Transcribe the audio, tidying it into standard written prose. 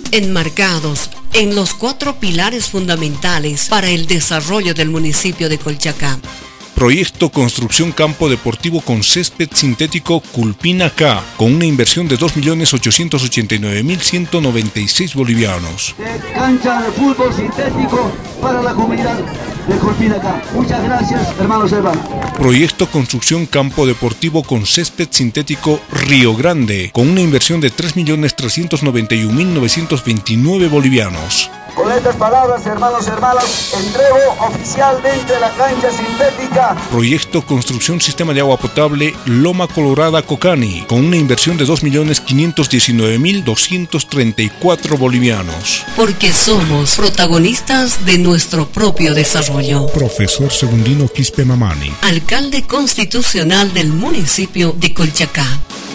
enmarcados en los 4 pilares fundamentales para el desarrollo del municipio de Colchacá. Proyecto Construcción Campo Deportivo con Césped Sintético Culpina K, con una inversión de 2.889.196 bolivianos. Cancha de fútbol sintético para la comunidad de Culpina K. Muchas gracias, hermanos hermanos. Proyecto Construcción Campo Deportivo con Césped Sintético Río Grande, con una inversión de 3.391.929 bolivianos. Con estas palabras, hermanos y hermanas, entrego oficialmente la cancha sintética. Proyecto Construcción Sistema de Agua Potable Loma Colorada Cocani, con una inversión de 2.519.234 bolivianos. Porque somos protagonistas de nuestro propio desarrollo. Profesor Segundino Quispe Mamani, alcalde constitucional del municipio de Colchacá.